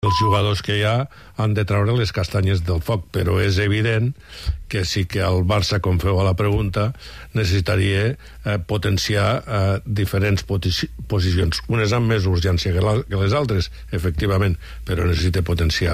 Els jugadors que hi ha han de treure les castanyes del foc, però és evident que sí que el Barça, com feu a la pregunta, necessitaria potenciar diferents posicions. Unes amb més urgència que les altres, efectivament, però necessita potenciar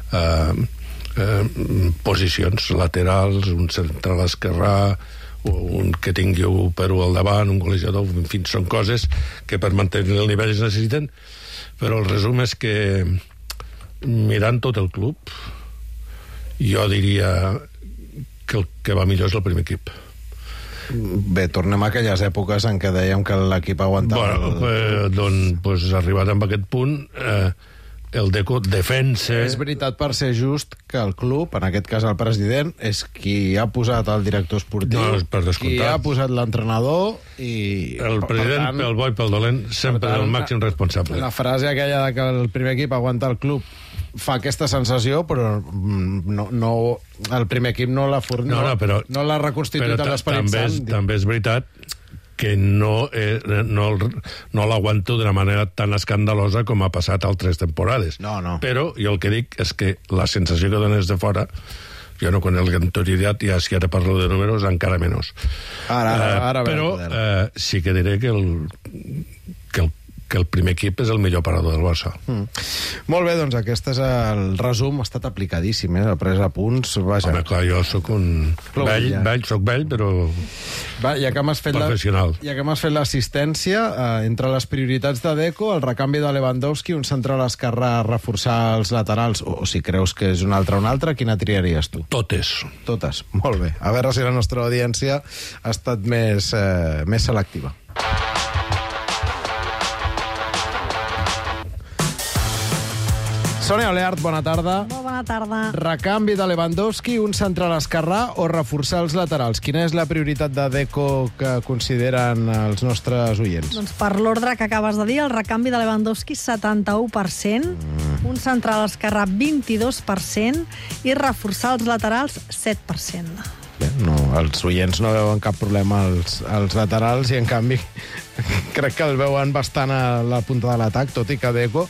posicions laterals, un central esquerrà, un que tingui un Perú al davant, un golejador, en fi, són coses que per mantenir el nivell es necessiten, però el resum és que mirant tot el club, jo diria que el que va millor és el primer equip. Bé, tornem a aquelles èpoques en què dèiem que l'equip aguantava... Doncs arribat a aquest punt, el Deco defensa... És veritat, per ser just, que el club, en aquest cas el president, és qui ha posat el director esportiu, qui ha posat l'entrenador i... El president, pel bo i pel dolent, sempre el màxim responsable. La frase aquella de que el primer equip aguanta el club fa aquesta sensació, però el primer equip no l'ha reconstituït a l'Esperit Sant. També és veritat que no l'aguanto d'una manera tan escandalosa com ha passat altres temporades. No. Però jo el que dic és que la sensació que dones de fora, jo no conec l'autoritat, ja si ara parlo de números, encara menys. Però sí que diré que el primer equip és el millor parador del Barça. Molt bé, doncs aquest és el resum. Ha estat aplicadíssim, ha pres apunts. Vaja. Home, clar, jo soc un soc vell, però ja que m'has fet professional. Ja que m'has fet l'assistència, entre les prioritats de Deco, el recanvi de Lewandowski, un central esquerrà, reforçar els laterals, o si creus que és un altre, quina triaries tu? Totes. Molt bé. A veure si la nostra audiència ha estat més selectiva. Sònia Oleart, bona tarda. Molt bona tarda. Recanvi de Lewandowski, un central esquerrà o reforçar els laterals? Quina és la prioritat de Deco que consideren els nostres oients? Doncs per l'ordre que acabes de dir, el recanvi de Lewandowski 71%, un central esquerrà 22% i reforçar els laterals 7%. Bé, els oients no veuen cap problema als laterals i en canvi crec que el veuen bastant a la punta de l'atac, tot i que Deco,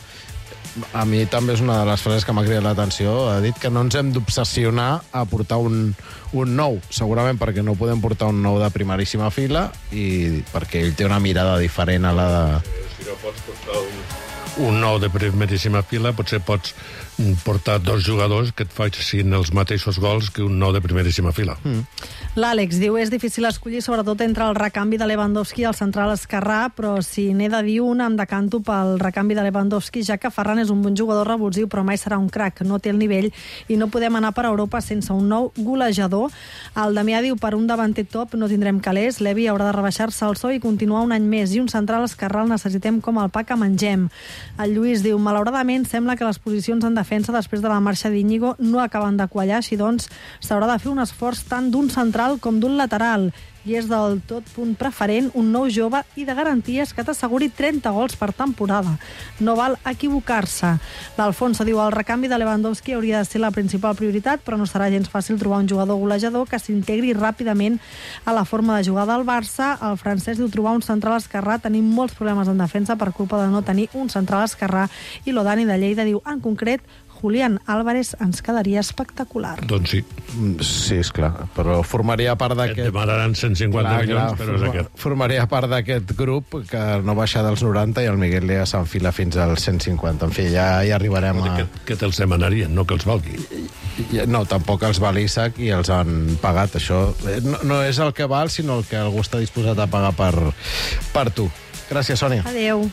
a mi també és una de les frases que m'ha cridat l'atenció, ha dit que no ens hem d'obsessionar a portar un nou, segurament perquè no podem portar un nou de primeríssima fila i perquè ell té una mirada diferent a la de... Si no pots portar un nou de primeríssima fila, potser pots portar dos jugadors que et facin els mateixos gols que un nou de primeríssima fila. L'Àlex diu, és difícil escollir sobretot entre el recanvi de Lewandowski i el central esquerrà, però si n'he de dir un, em decanto pel recanvi de Lewandowski, ja que Ferran és un bon jugador revulsiu, però mai serà un crac, no té el nivell i no podem anar per Europa sense un nou golejador. El Damià diu, per un davanter top no tindrem calés, Levi haurà de rebaixar-se el sou i continuar un any més, i un central esquerrà el necessitem com el pa que mengem. El Lluís diu, malauradament sembla que les posicions en defensa després de la marxa d'Íñigo no acaben de quallar, així doncs s'haurà de fer un esforç tant d'un central com d'un lateral, i és del tot punt preferent un nou jove i de garanties que t'asseguri 30 gols per temporada. No val equivocar-se. L'Alfonso diu, el recanvi de Lewandowski hauria de ser la principal prioritat, però no serà gens fàcil trobar un jugador golejador que s'integri ràpidament a la forma de jugar del Barça. El francès diu, trobar un central esquerrà, tenim molts problemes en defensa per culpa de no tenir un central esquerrà, i l'Odani de Lleida diu, en concret, Julián Álvarez ens quedaria espectacular. Doncs sí. Sí, esclar, però formaria part d'aquest... Et demanaran 150 milions, però és aquest. Formaria part d'aquest grup que no baixa dels 90 i el Miguel Lea s'enfila fins als 150. En fi, ja hi arribarem a... Que te'ls demanarien, no que els valgui. No, tampoc els val Isaac i els han pagat. Això no és el que val, sinó el que algú està disposat a pagar per tu. Gràcies, Sònia. Adéu.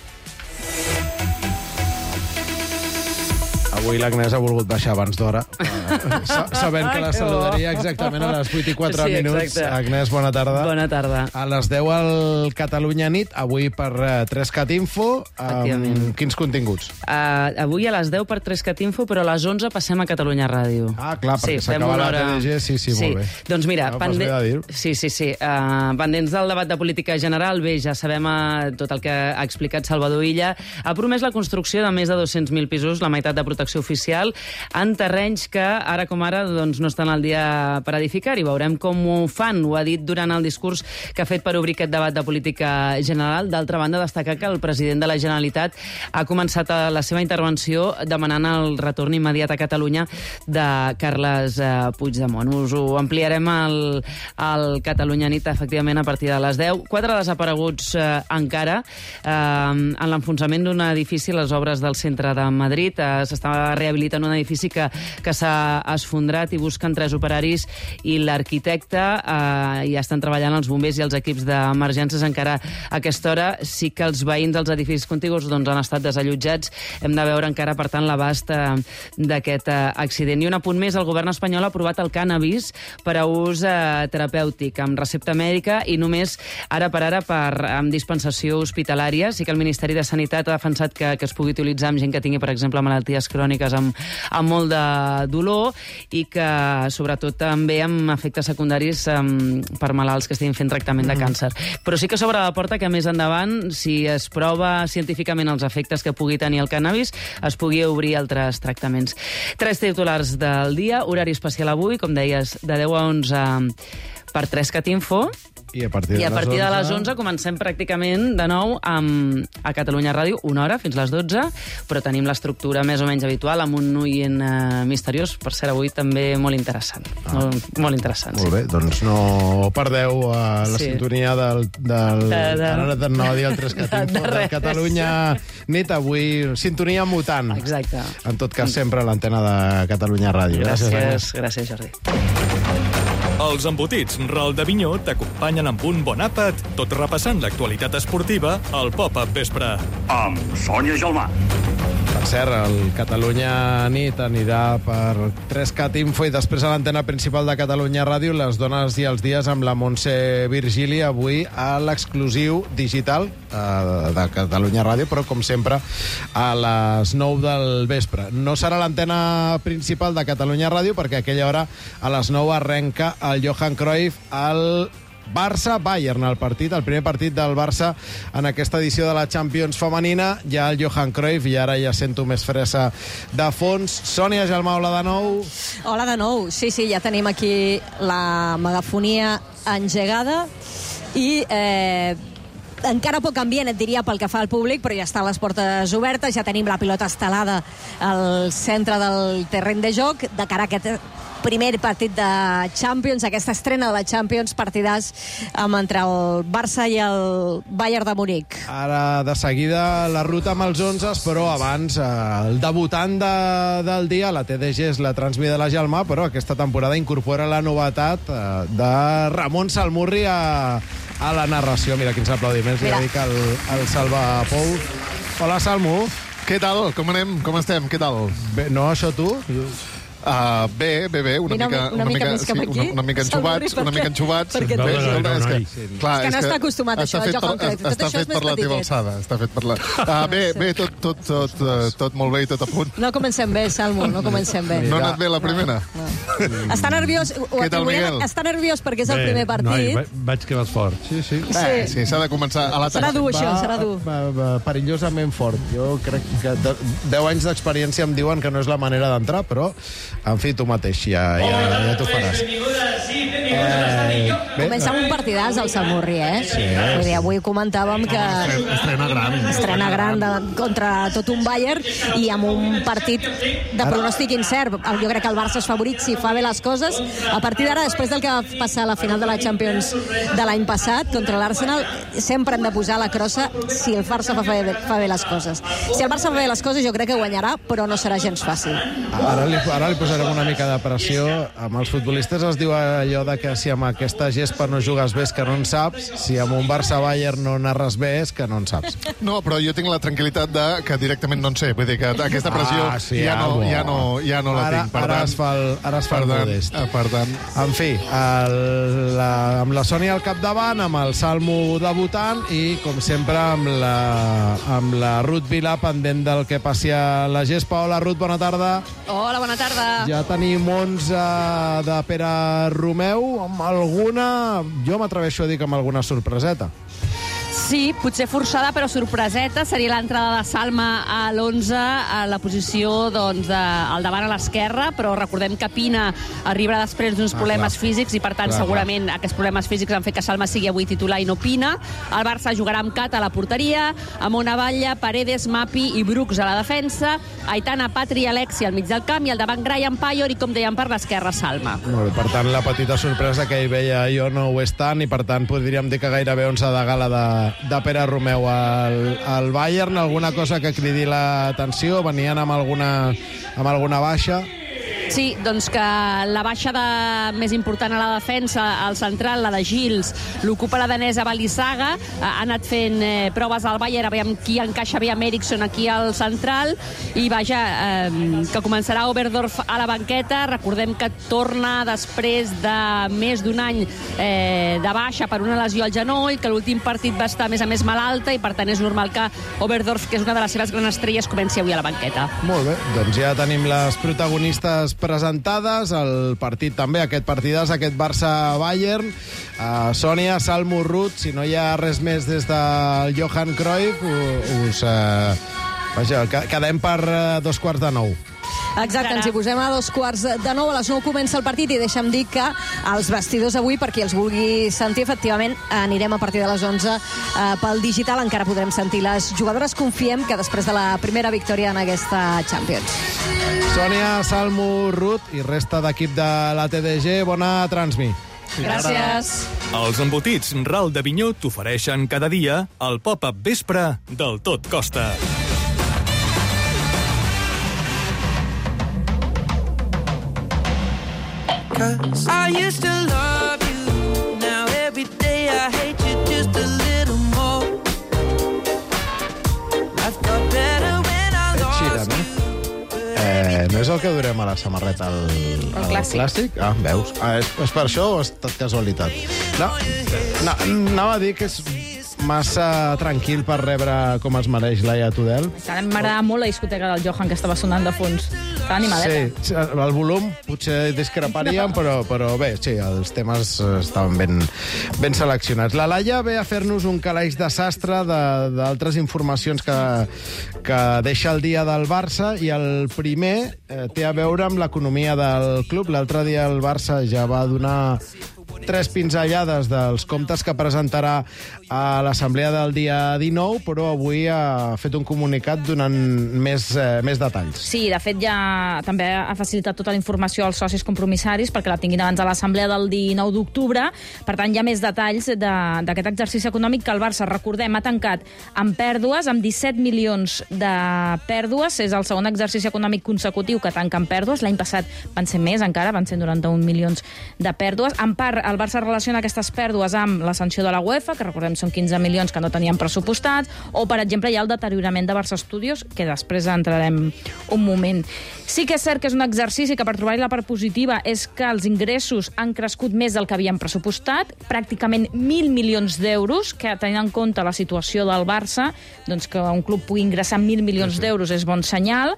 Avui l'Agnès ha volgut baixar abans d'hora, sabent que la saludaria exactament a les 8:04 minuts. Agnès, bona tarda. Bona tarda. A les 10 al Catalunya Nit, avui per 3CAT Info. Quins continguts? Avui a les 10 per 3CAT Info, però a les 11 passem a Catalunya Ràdio. Ah, clar, perquè s'acaba la TDG. Sí, molt bé. Doncs mira, pendents del debat de política general, bé, ja sabem tot el que ha explicat Salvador Illa. Ha promès la construcció de més de 200.000 pisos, la meitat de protecció construcció oficial en terrenys que ara com ara doncs, no estan al dia per edificar, i veurem com ho fan. Ho ha dit durant el discurs que ha fet per obrir aquest debat de política general. D'altra banda, destacar que el president de la Generalitat ha començat la seva intervenció demanant el retorn immediat a Catalunya de Carles Puigdemont. Us ho ampliarem al Catalunya Nit, efectivament, a partir de les 10. 4 desapareguts encara en l'enfonsament d'un edifici a les obres del centre de Madrid. S'està rehabilitant un edifici que s'ha esfondrat i busquen 3 operaris i l'arquitecte. Ja estan treballant els bombers i els equips d'emergències. Encara a aquesta hora sí que els veïns dels edificis contigus han estat desallotjats. Hem de veure encara, per tant, l'abast d'aquest accident. I un apunt més, el govern espanyol ha aprovat el cànnabis per a ús terapèutic, amb recepta mèdica i només ara per ara amb dispensació hospitalària. Sí que el Ministeri de Sanitat ha defensat que es pugui utilitzar amb gent que tingui, per exemple, malalties cròniques amb molt de dolor i que, sobretot, també amb efectes secundaris per malalts que estiguin fent tractament de càncer. Però sí que s'obre la porta que més endavant, si es prova científicament els efectes que pugui tenir el cànnabis, es pugui obrir altres tractaments. 3 titulars del dia, horari especial avui, com deies, de 10 a 11 per 3cat Info. I a partir de les 11 comencem pràcticament de nou a Catalunya Ràdio, 1 hora fins les 12, però tenim l'estructura més o menys habitual amb un oient misteriós, per cert, avui també molt interessant. Molt interessant, Molt bé, doncs no perdeu la sintonia ara no dir el 3cat Info de Catalunya Nit, avui sintonia mutant. Exacte. En tot cas, sempre a l'antena de Catalunya Ràdio. Gràcies, Jordi. Els embotits Ral de Vinyó t'acompanyen amb un bon àpat, tot repassant l'actualitat esportiva al Pop-Up Vespre. Amb Sònia Gelmà. Per cert, el Catalunya Nit anirà per 3cat Info i després a l'antena principal de Catalunya Ràdio, les dones i els dies amb la Montse Virgili, avui a l'exclusiu digital de Catalunya Ràdio, però com sempre a les 9 del vespre. No serà l'antena principal de Catalunya Ràdio perquè a aquella hora a les 9 arrenca el Johan Cruyff al Barça-Bayern, el primer partit del Barça en aquesta edició de la Champions femenina. Ja el Johan Cruyff, i ara ja sento més fressa de fons. Sònia Gelmà, hola de nou. Hola de nou, sí, ja tenim aquí la megafonia engegada i encara poc ambient, et diria, pel que fa al públic, però ja estan les portes obertes, ja tenim la pilota estelada al centre del terreny de joc, de cara a aquest primer partit de Champions, aquesta estrena de la Champions, partidàs entre el Barça i el Bayern de Munic. Ara, de seguida, la ruta amb els 11, però abans, el debutant del dia, la TDG és la transmida de la Gelmà, però aquesta temporada incorpora la novetat de Ramon Salmurri a la narració. Mira quins aplaudiments li dedica el Salva Pou. Hola, Salmo. Què tal? Com anem? Com estem? Què tal? Bé, no, això tu? Bé, una mica enxubats. Perquè tu és que no està acostumat a això, està fet per la teva alçada. Està fet per la... Bé, tot molt bé i tot a punt. No comencem bé, Salmo, no comencem bé. No ha anat bé la primera? Està nerviós, Què tal, Miguel? Està nerviós perquè és el primer partit. Noi, vaig quedar fort. Sí, s'ha de començar a l'atac. Serà dur, això, serà dur. Perillosament fort. Jo crec que 10 anys d'experiència em diuen que no és la manera d'entrar, però en fi, tu mateix, ja t'ho faràs. Comença un partidàs, el Salmurri, Sí. Vull dir, avui comentàvem que... Estrena gran contra tot un Bayern i amb un partit de pronòstic incert. Jo crec que el Barça és favorit si fa bé les coses. A partir d'ara, després del que va passar a la final de la Champions de l'any passat contra l'Arsenal, sempre hem de posar la crossa si el Barça fa bé les coses. Si el Barça fa bé les coses, jo crec que guanyarà, però no serà gens fàcil. Ara li posarem una mica de pressió. Amb els futbolistes es diu allò de que si amb aquesta gespa no jugues bé és que no en saps, si amb un Barça-Bayern no narres bé és que no en saps. No, però jo tinc la tranquil·litat de que directament no en sé. Vull dir que aquesta pressió ja no la tinc. Ara es fa el modest. Per tant... En fi, amb la Sònia al capdavant, amb el Salmo debutant i, com sempre, amb la Ruth Vilà pendent del que passi a la gespa. Hola, Ruth, bona tarda. Hola, bona tarda. Ja tenim 11 de Pere Romeu, amb alguna... Jo m'atreveixo a dir que amb alguna sorpreseta. Sí, potser forçada, però sorpreseta. Seria l'entrada de Salma a l'11, a la posició al davant a l'esquerra, però recordem que Pina arribarà després d'uns problemes físics i, per tant, segurament aquests problemes físics han fet que Salma sigui avui titular i no Pina. El Barça jugarà amb Cata a la porteria, amb Ona Batlle, Paredes, Mapi i Brooks a la defensa, Aitana, Patri i Alexi al mig del camp i al davant Graham Payor i, com dèiem, per l'esquerra Salma. Molt bé, per tant, la petita sorpresa que hi veia jo no ho és tant i, per tant, podríem dir que gairebé 11 de gala de Pere Romeu al Bayern. Alguna cosa que cridi l'atenció? Venien amb alguna baixa? Sí, doncs que la baixa més important a la defensa, al central, la de Gils, l'ocupa la danesa Balisaga. Ha anat fent proves al Bayern, aviam qui encaixa, aviam Eriksson aquí al central, i vaja, que començarà Oberdorf a la banqueta. Recordem que torna després de més d'un any de baixa per una lesió al genoll, que l'últim partit va estar, a més malalta, i per tant és normal que Oberdorf, que és una de les seves grans estrelles, comenci avui a la banqueta. Molt bé, doncs ja tenim les protagonistes presentades, el partit també, aquest partidàs, aquest Barça-Bayern. Sònia, Salmo, Ruth, si no hi ha res més des del Johan Cruyff, quedem per 8:45. Exacte, ens hi posem a 8:45, a les 9 comença el partit, i deixa'm dir que els vestidors avui, per qui els vulgui sentir, efectivament, anirem a partir de les 11 pel digital, encara podrem sentir les jugadores. Confiem que després de la primera victòria en aquesta Champions. Sònia, Salmo, Ruth i resta d'equip de la TDG, bona transmi. Gràcies. Els embotits Ral d'Avinyó t'ofereixen cada dia el pop-up vespre del Tot Costa. I used to love you, now every day I hate you just a little more. Life got better when I lost you. No és el que durem a la samarreta al clàssic? Ah, veus? És per això o ha estat casualitat? No, anava a dir que és massa tranquil per rebre com es mereix Laia Tudel. M'agradava molt la discoteca del Johan que estava sonant de fons. Estava animadeta. Sí, el volum potser discreparíem, però bé, sí, els temes estaven ben seleccionats. La Laia ve a fer-nos un calaix de sastre d'altres informacions que deixa el dia del Barça, i el primer té a veure amb l'economia del club. L'altre dia el Barça ja va donar 3 pinzellades dels comptes que presentarà a l'assemblea del dia 19, però avui ha fet un comunicat donant més detalls. Sí, de fet ja també ha facilitat tota la informació als socis compromissaris perquè la tinguin abans de l'assemblea del 19 d'octubre. Per tant, hi ha més detalls d'aquest exercici econòmic que el Barça, recordem, ha tancat amb pèrdues, amb 17 milions de pèrdues. És el segon exercici econòmic consecutiu que tanca amb pèrdues. L'any passat van ser més encara, van ser 91 milions de pèrdues. En part, el Barça relaciona aquestes pèrdues amb la sanció de la UEFA, que recordem són 15 milions que no tenien pressupostats, o, per exemple, hi ha el deteriorament de Barça Studios, que després entrarem un moment. Sí que és cert que és un exercici que, per trobar-hi la part positiva, és que els ingressos han crescut més del que havien pressupostat, pràcticament 1.000 milions d'euros, que, tenint en compte la situació del Barça, doncs que un club pugui ingressar 1.000 milions d'euros és bon senyal.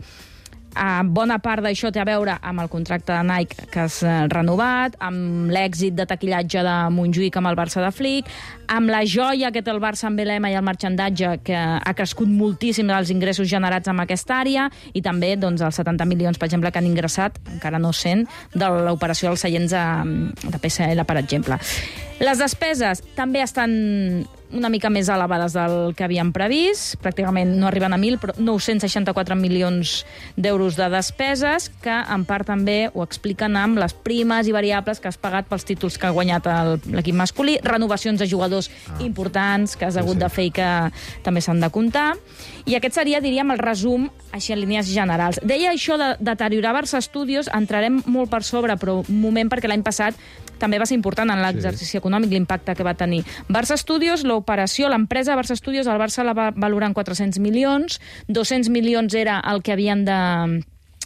Bona part d'això té a veure amb el contracte de Nike que s'ha renovat, amb l'èxit de taquillatge de Montjuïc amb el Barça de Flick, amb la joia que té el Barça amb l'EMA i el marxandatge, que ha crescut moltíssim dels ingressos generats en aquesta àrea, i també doncs, els 70 milions, per exemple, que han ingressat, encara no 100, de l'operació dels seients de PSL, per exemple. Les despeses també estan una mica més elevades del que havíem previst, pràcticament no arriben a 1.000, però 964 milions d'euros de despeses, que en part també ho expliquen amb les primes i variables que has pagat pels títols que ha guanyat l'equip masculí, renovacions de jugadors importants que has hagut de fer i que també s'han de comptar. I aquest seria, diríem, el resum així en línies generals. Deia això de deteriorar Barça Studios, entrarem molt per sobre, però un moment, perquè l'any passat també va ser important en l'exercici econòmic l'impacte que va tenir. Barça Studios, l'operació, l'empresa Barça Studios, el Barça la va valorar en 400 milions, 200 milions era el que havien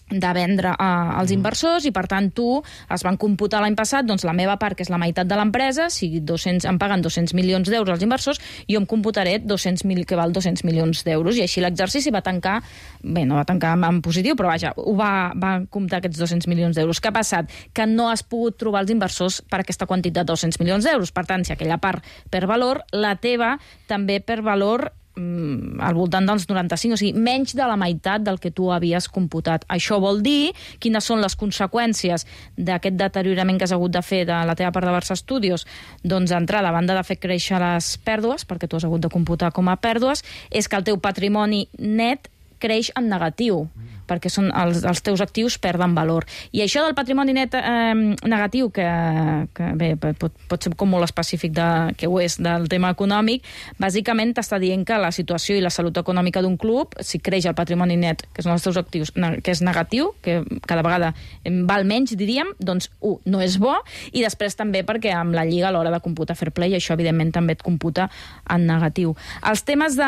de vendre als inversors i, per tant, es van computar l'any passat, doncs la meva part, que és la meitat de l'empresa, si em paguen 200 milions d'euros als inversors, jo em computaré que val 200 milions d'euros, i així l'exercici va tancar, bé, no va tancar en positiu, però vaja, va comptar aquests 200 milions d'euros. Què ha passat? Que no has pogut trobar els inversors per aquesta quantitat de 200 milions d'euros. Per tant, si aquella part per valor, la teva també per valor al voltant dels 95, o sigui, menys de la meitat del que tu havies computat. Això vol dir quines són les conseqüències d'aquest deteriorament que has hagut de fer de la teva part de Barça Studios. Doncs, d'entrada, a banda de fer créixer les pèrdues, perquè tu has hagut de computar com a pèrdues, és que el teu patrimoni net creix en negatiu, perquè els teus actius perden valor. I això del patrimoni net negatiu, que bé, pot ser com molt específic que ho és del tema econòmic, bàsicament t'està dient que la situació i la salut econòmica d'un club, si creix el patrimoni net, que són els teus actius, que és negatiu, que cada vegada val menys, diríem, doncs, no és bo, i després també perquè amb la Lliga a l'hora de computar fair play, això evidentment també et computa en negatiu. Els temes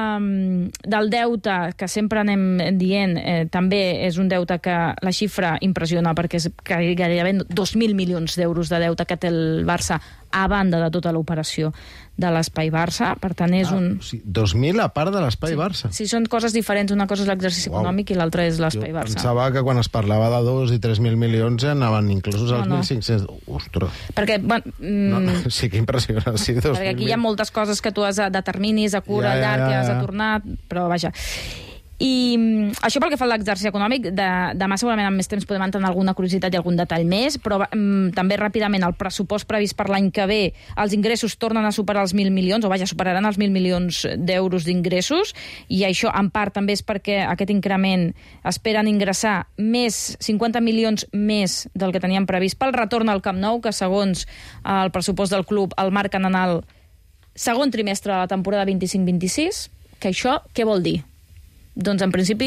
del deute, que sempre anem dient, també és un deute que la xifra impressiona, perquè és gairebé 2.000 milions d'euros de deute que té el Barça a banda de tota l'operació de l'Espai Barça. Per tant, és un... 2.000 a part de l'Espai Barça? Sí, són coses diferents. Una cosa és l'exercici econòmic i l'altra és l'Espai Barça. Pensava que quan es parlava de 2 i 3.000 milions anaven inclosos als 1.500... Ostres! Perquè... Sí, que impressiona. Sí, perquè aquí hi ha moltes coses que tu has de terminis, a curt, a llarg, que has de tornar, però vaja... I això pel que fa a l'exercici econòmic, demà segurament amb més temps podem entrar en alguna curiositat i algun detall més, però també ràpidament el pressupost previst per l'any que ve, els ingressos tornen a superar els 1.000 milions, o vaja, superaran els 1.000 milions d'euros d'ingressos, i això en part també és perquè aquest increment esperen ingressar 50 milions més del que teníem previst pel retorn al Camp Nou, que segons el pressupost del club el marquen en el segon trimestre de la temporada 25-26, que això què vol dir? Doncs, en principi,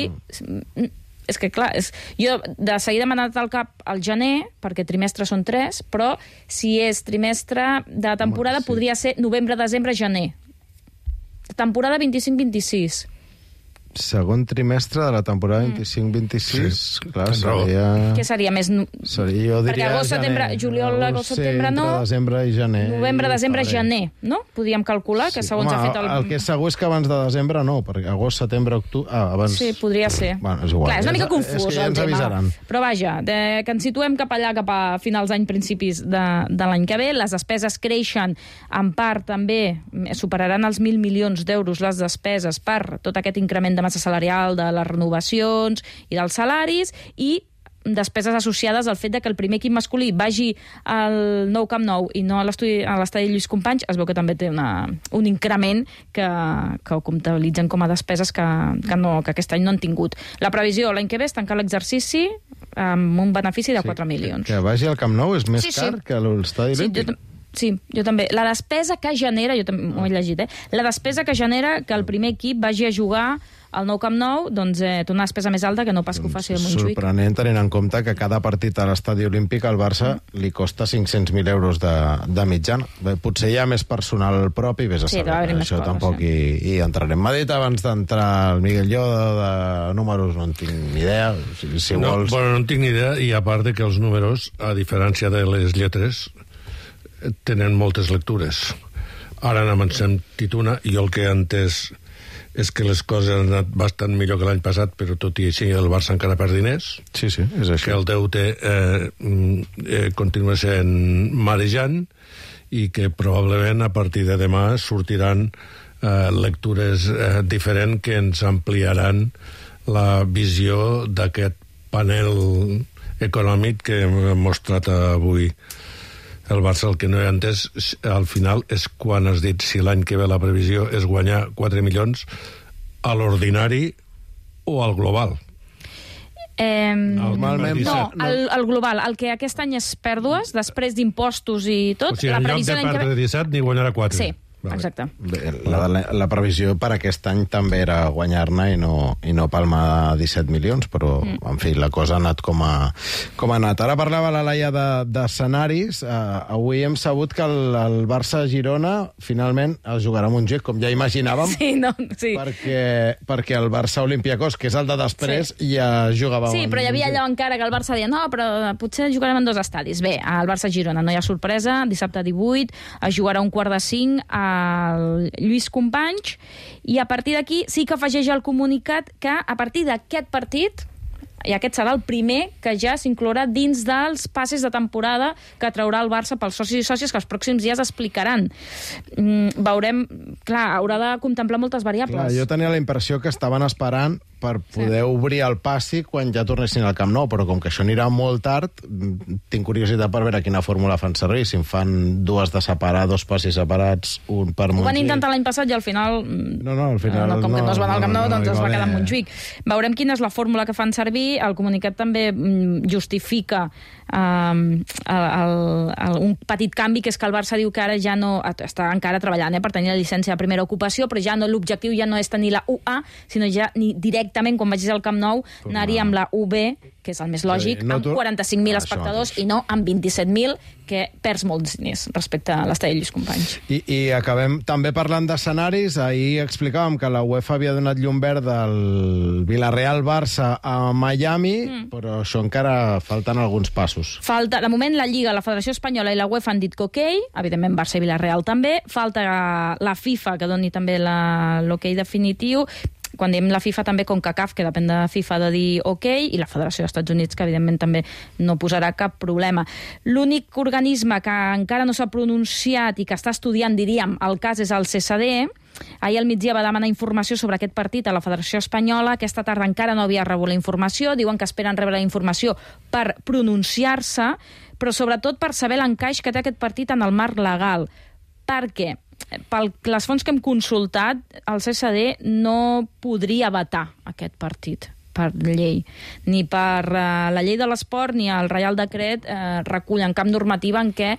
és que, clar, jo de seguida m'ha anat al cap al gener, perquè trimestres són 3, però si és trimestre de temporada podria ser novembre, desembre, gener. Temporada 25-26. Segon trimestre de la temporada 25-26, clar, seria... Què seria més... Seria, jo diria, perquè agost, setembre, juliol, agost, setembre, no... Desembre i gener. Novembre, desembre, gener, no? Podríem calcular que segons ha fet el... El que és segur és que abans de desembre no, perquè agost, setembre, octubre... abans... Sí, podria ser. Bueno, és igual. Clar, és una mica confús, és que ja ens avisaran. Però vaja, que ens situem cap allà, cap a finals d'any, principis de l'any que ve, les despeses creixen, en part també superaran els 1.000 milions d'euros les despeses per tot aquest increment de massa salarial, de les renovacions i dels salaris, i despeses associades al fet de que el primer equip masculí vagi al nou Camp Nou i no a l'estadi Lluís Companys. Es veu que també té un increment que ho comptabilitzen com a despeses que aquest any no han tingut. La previsió l'any que ve és tancar l'exercici amb un benefici de 4 milions. Que vagi al Camp Nou és més car que l'estadi Olímpic. Sí, jo també. La despesa que genera, jo també ho he llegit, la despesa que genera que el primer equip vagi a jugar al nou Camp Nou, doncs té una despesa més alta que no pas que ho faci el Montjuïc. Sorprenent, tenint en compte que cada partit a l'estadi Olímpic al Barça li costa 500.000 euros de mitjana. Bé, potser hi ha més personal propi, vés a saber. Això tampoc hi entrarem. M'ha dit abans d'entrar el Miguel Lloda de números, no en tinc ni idea. Si vols... Bueno, no en tinc ni idea, i a part de que els números, a diferència de les lletres, tenen moltes lectures. Ara n'hem sentit una, i el que he entès és que les coses han anat bastant millor que l'any passat, però tot i així el Barça encara perd diners. Sí, és així. Que el deute continua sent marejant, i que probablement a partir de demà sortiran lectures diferents que ens ampliaran la visió d'aquest panel econòmic que hem mostrat avui. El Barça, el que no he entès al final és quan has dit si l'any que ve la previsió és guanyar 4 milions a l'ordinari o al global. Normalment no, el global, el que aquest any és pèrdues, després d'impostos i tot, o sigui, la previsió en lloc de perdre 17 ni guanyarà 4. Sí, Exacte. La previsió per aquest any també era guanyar-ne i no palmar 17 milions, però, en fi, la cosa ha anat com ha anat. Ara parlava la Laia d'escenaris. Avui hem sabut que el Barça-Girona finalment es jugarà a Montjuïc, com ja imaginàvem, perquè el Barça-Olympiacos, que és el de després, ja jugava a Sí, però hi havia allò encara que el Barça deia no, però potser jugarem en 2 estadis. Bé, al Barça-Girona no hi ha sorpresa, dissabte 18 es jugarà 4:45 al Lluís Companys, i a partir d'aquí sí que afegeix el comunicat que a partir d'aquest partit, i aquest serà el primer que ja s'inclourà dins dels passes de temporada que traurà el Barça pels socis i sòcies, que els pròxims dies explicaran. Veurem, clar, haurà de contemplar moltes variables. Clar, jo tenia la impressió que estaven esperant per poder obrir el passi quan ja tornessin al Camp Nou, però com que això anirà molt tard, tinc curiositat per veure quina fórmula fan servir, si en fan 2 passis separats, un per Montjuïc. Ho van intentar l'any passat i al final... al final com que no es va anar al Camp Nou, doncs es va quedar a Montjuïc. Veurem quina és la fórmula que fan servir. El comunicat també justifica un petit canvi, que és que el Barça diu que ara ja no... Està encara treballant per tenir la llicència de primera ocupació, però ja no, l'objectiu ja no és tenir la UA, sinó ja ni directament, quan vagis al Camp Nou, anar-hi amb la UB, que és el més lògic, amb 45.000 espectadors i no amb 27.000, que perds molts diners respecte a l'estadi Lluís Companys. I acabem també parlant d'escenaris. Ahir explicàvem que la UEFA havia donat llum verda al Villarreal-Barça a Miami, però això encara falten alguns passos. Falta, de moment, la Lliga, la Federació Espanyola i la UEFA han dit que ok, evidentment Barça i Villarreal també. Falta la FIFA, que doni també l'ok definitiu. Quan diem la FIFA també CONCACAF, que depèn de FIFA, de dir ok, i la Federació dels Estats Units, que evidentment també no posarà cap problema. L'únic organisme que encara no s'ha pronunciat i que està estudiant, diríem, el cas és el CSD. Ahir al migdia va demanar informació sobre aquest partit a la Federació Espanyola. Aquesta tarda encara no havia rebut la informació. Diuen que esperen rebre la informació per pronunciar-se, però sobretot per saber l'encaix que té aquest partit en el marc legal. Perquè per les fonts que hem consultat, el CSD no podria vetar aquest partit per llei. Ni per la llei de l'esport ni el Reial Decret recullen cap normativa en què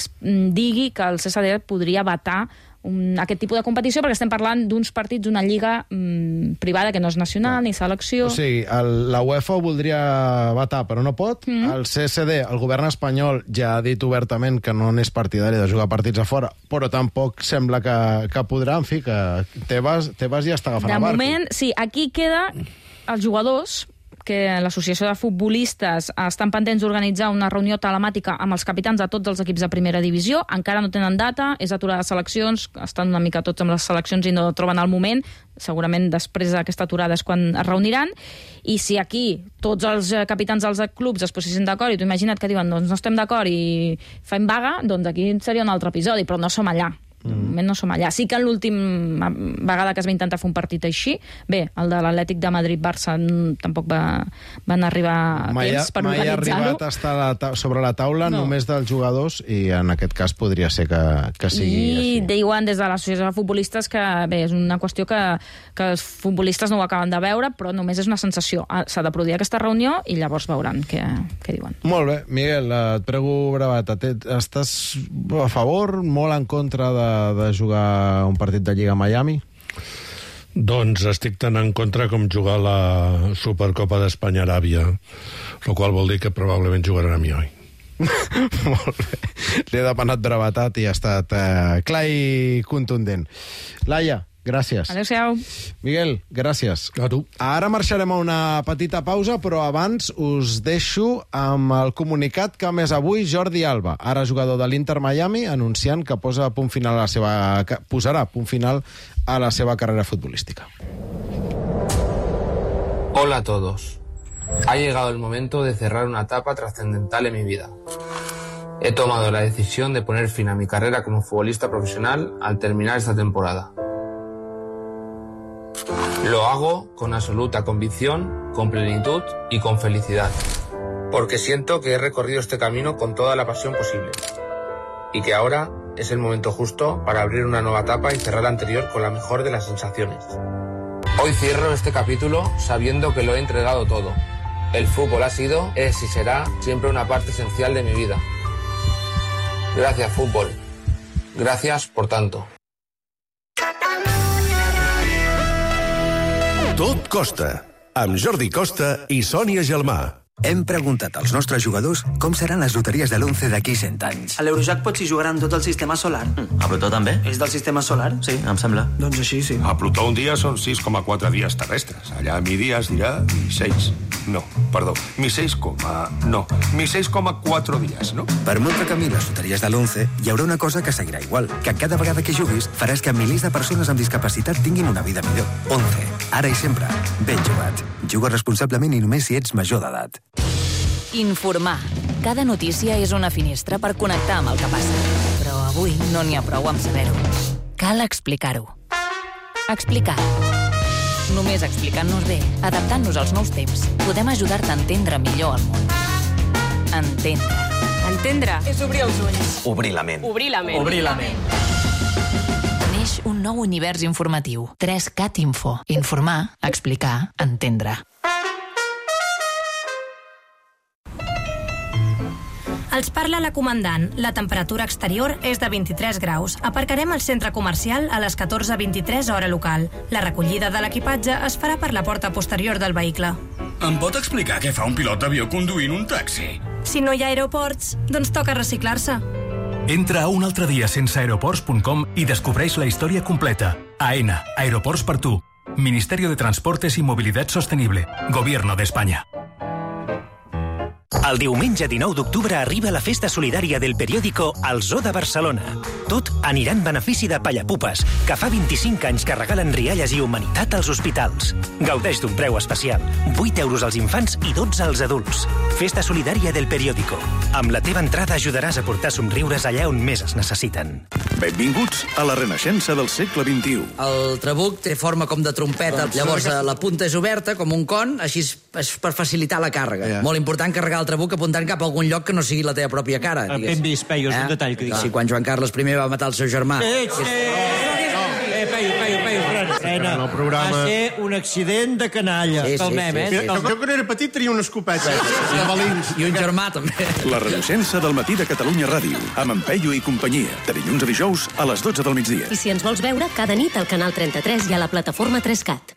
digui que el CSD podria vetar aquest tipus de competició, perquè estem parlant d'uns partits d'una lliga privada que no és nacional ni selecció. O sigui, la UEFA ho voldria vetar, però no pot. El CSD, el govern espanyol, ja ha dit obertament que no n'és partidari de jugar partits a fora, però tampoc sembla que podrà. En fi, que Tebas ja està agafant el barco. De moment, sí, aquí queda els jugadors, que l'Associació de Futbolistes estan pendents d'organitzar una reunió telemàtica amb els capitans de tots els equips de primera divisió. Encara no tenen data, és aturada de seleccions, estan una mica tots amb les seleccions i no troben el moment. Segurament després d'aquesta aturada és quan es reuniran. I si aquí tots els capitans dels clubs es posessin d'acord, i tu imagina't que diuen doncs no estem d'acord i fem vaga, doncs aquí seria un altre episodi, però no som allà. De moment no som allà. Sí que en l'última vegada que es va intentar fer un partit així, bé, el de l'Atlètic de Madrid-Barça tampoc van arribar a temps per organitzar-ho. Mai ha arribat a estar sobre la taula només dels jugadors, i en aquest cas podria ser que sigui així. I diuen des de l'Associació de Futbolistes que bé, és una qüestió que els futbolistes no ho acaben de veure, però només és una sensació. S'ha de produir aquesta reunió i llavors veuran què diuen. Molt bé. Miguel, et prego brevat. Estàs a favor, molt en contra de jugar un partit de Lliga a Miami? Doncs estic tan en contra com jugar la Supercopa d'Espanya-Aràbia, el qual vol dir que probablement jugaran a mi, oi? Molt bé. Li he demanat brevetat i ha estat clar i contundent. Laia, gràcies. Adéu-siau. Miguel, gràcies. A tu. Ara marxarem a una petita pausa, però abans us deixo amb el comunicat que ha emès avui Jordi Alba, ara jugador de l'Inter Miami, anunciant que posarà punt final a la seva carrera futbolística. Hola a todos. Ha llegado el momento de cerrar una etapa trascendental en mi vida. He tomado la decisión de poner fin a mi carrera como futbolista profesional al terminar esta temporada. Lo hago con absoluta convicción, con plenitud y con felicidad, porque siento que he recorrido este camino con toda la pasión posible y que ahora es el momento justo para abrir una nueva etapa y cerrar la anterior con la mejor de las sensaciones. Hoy cierro este capítulo sabiendo que lo he entregado todo. El fútbol ha sido, es y será siempre una parte esencial de mi vida. Gracias, fútbol. Gracias por tanto. Tot costa, amb Jordi Costa i Sònia Gelmà. Hem preguntat als nostres jugadors com seran les loteries de l'11 d'aquí 100 anys. A l'Eurojackpot s'hi jugaran tot el sistema solar. A Plutó també? És del sistema solar? Sí, em sembla. Doncs així, sí. A Plutó un dia són 6,4 dies terrestres. Allà a mi dia es dirà mi 6,4 dies, no? Per molt que canviïn les loteries de l'11, hi haurà una cosa que seguirà igual, que cada vegada que juguis faràs que milers de persones amb discapacitat tinguin una vida millor. 11. Ara i sempre. Ben jugat. Juga responsablement i només si ets major d'edat. Informar. Cada notícia és una finestra per connectar amb el que passa. Però avui no n'hi ha prou amb saber-ho. Cal explicar-ho. Explicar. Només explicant-nos bé, adaptant-nos als nous temps, podem ajudar-te a entendre millor el món. Entendre. Entendre és obrir els ulls. Obrir la ment. Obrir la ment. Obrir la ment. Neix un nou univers informatiu. 3CAT Info. Informar, explicar, entendre. Els parla la comandant. La temperatura exterior és de 23 graus. Aparcarem al centre comercial a les 14:23 hora local. La recollida de l'equipatge es farà per la porta posterior del vehicle. Em pot explicar què fa un pilot d'avió conduint un taxi? Si no hi ha aeroports, doncs toca reciclar-se. Entra a unaltrediasenseaeroports.com i descobreix la història completa. AENA, Aeroports per tu. Ministerio de Transportes y Movilidad Sostenible. Gobierno de España. El diumenge 19 d'octubre arriba la festa solidària del periòdico El Zoo de Barcelona. Tot anirà en benefici de Pallapupes, que fa 25 anys que regalen rialles i humanitat als hospitals. Gaudeix d'un preu especial. 8 euros als infants i 12 als adults. Festa solidària del periòdico. Amb la teva entrada ajudaràs a portar somriures allà on més es necessiten. Benvinguts a la renaixença del segle XXI. El trabuc té forma com de trompeta, llavors la punta és oberta, com un con, així és per facilitar la càrrega. Molt important carregar el trabuc apuntant cap a algun lloc que no sigui la teva pròpia cara. Ben vist, Peyu, és un detall que dic. Sí, quan Joan Carles I va matar el seu germà. Peyu, el programa... va ser un accident de canalla. Calmem, eh? Mira, jo quan era petit tenia una escopeta. I un germà, també. La renaixença del matí de Catalunya Ràdio, amb en Peyu i companyia, de dilluns a dijous a les 12 del migdia. I si ens vols veure, cada nit al canal 33 i a la plataforma 3CAT.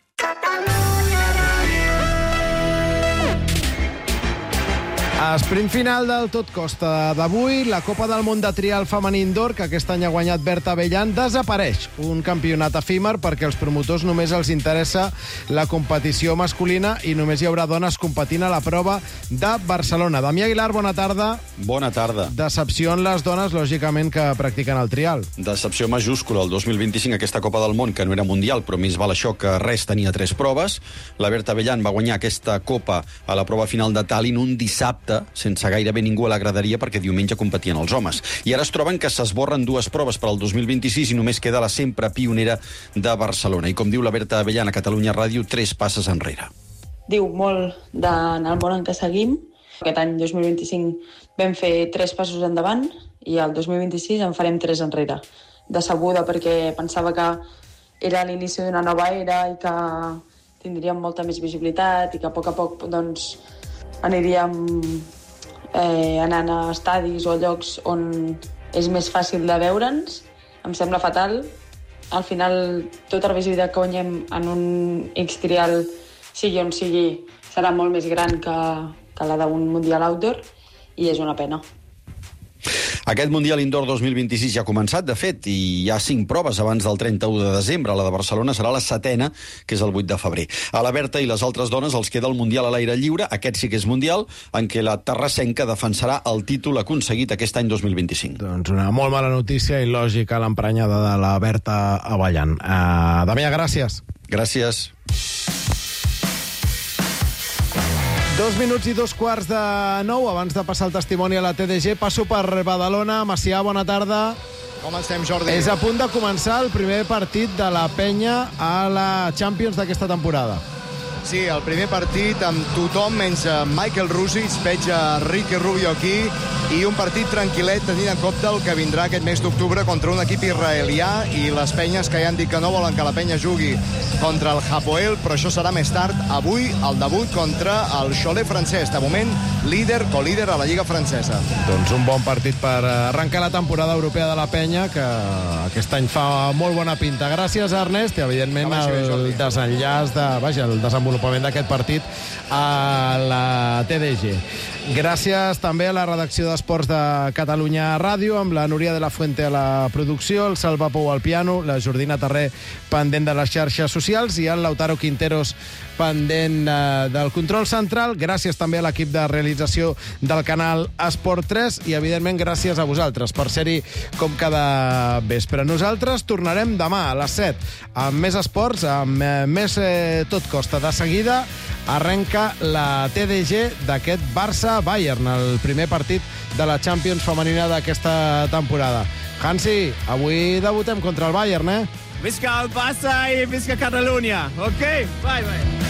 Sprint final del Tot Costa d'avui, la Copa del Món de Trial femení indoor, que aquest any ha guanyat Berta Bellan, desapareix. Un campionat efímer perquè als promotors només els interessa la competició masculina i només hi haurà dones competint a la prova de Barcelona. Damià Aguilar, bona tarda. Bona tarda. Decepció en les dones, lògicament, que practiquen el trial. Decepció majúscula. El 2025 aquesta Copa del Món, que no era mundial, però més val això que res, tenia 3 proves. La Berta Bellan va guanyar aquesta Copa a la prova final de Tallinn un dissabte, sense gairebé ningú a la graderia, perquè diumenge competien els homes. I ara es troben que s'esborren 2 proves per al 2026 i només queda la sempre pionera de Barcelona. I com diu la Berta Bellan a Catalunya Ràdio, 3 passes enrere. Diu molt en el món en què seguim. Aquest any 2025 vam fer 3 passos endavant i el 2026 en farem 3 enrere. Decebuda perquè pensava que era l'inici d'una nova era i que tindríem molta més visibilitat i que a poc doncs, aniríem anant a estadis o a llocs on és més fàcil de veure'ns. Em sembla fatal. Al final, tota la visibilitat que guanyem en un X-Trial, sigui on sigui, serà molt més gran que la d'un Mundial Outdoor i és una pena. Aquest Mundial Indoor 2026 ja ha començat, de fet, i hi ha 5 proves abans del 31 de desembre. La de Barcelona serà la 7ª, que és el 8 de febrer. A la Berta i les altres dones els queda el Mundial a l'aire lliure, aquest sí que és mundial, en què la terrassenca defensarà el títol aconseguit aquest any 2025. Doncs una molt mala notícia i lògica l'emprenyada de la Berta Bellan. Damià, gràcies. Gràcies. 2 minuts i 2:15, abans de passar el testimoni a la TDG, passo per Badalona. Macià, bona tarda. Com estem, Jordi? És a punt de començar el primer partit de la penya a la Champions d'aquesta temporada. Sí, el primer partit amb tothom menys Michael Rusic, veig a Ricky Rubio aquí, i un partit tranquil·let tenint en compte el que vindrà aquest mes d'octubre contra un equip israelià i les penyes que ja han dit que no volen que la penya jugui contra el Hapoel, però això serà més tard. Avui el debut contra el Cholet francès, de moment co-líder a la Lliga francesa. Doncs un bon partit per arrencar la temporada europea de la penya, que aquest any fa molt bona pinta. Gràcies, Ernest, i evidentment el desenllaç el desenvolupament d'aquest partit a la TDG. Gràcies també a la redacció d'Esports de Catalunya Ràdio, amb la Núria de la Fuente a la producció, el Salva Pou al piano, la Jordina Terré pendent de les xarxes socials i el Lautaro Quinteros pendent del control central. Gràcies també a l'equip de realització del canal Esport 3 i, evidentment, gràcies a vosaltres per ser-hi com cada vespre. Nosaltres tornarem demà a les 7 amb més esports, amb més Tot Costa. De seguida arrenca la TDG d'aquest Barça-Bayern, el primer partit de la Champions femenina d'aquesta temporada. Hansi, avui debutem contra el Bayern, eh? Visca el Barça i visca Catalunya, ok? Bye, bye.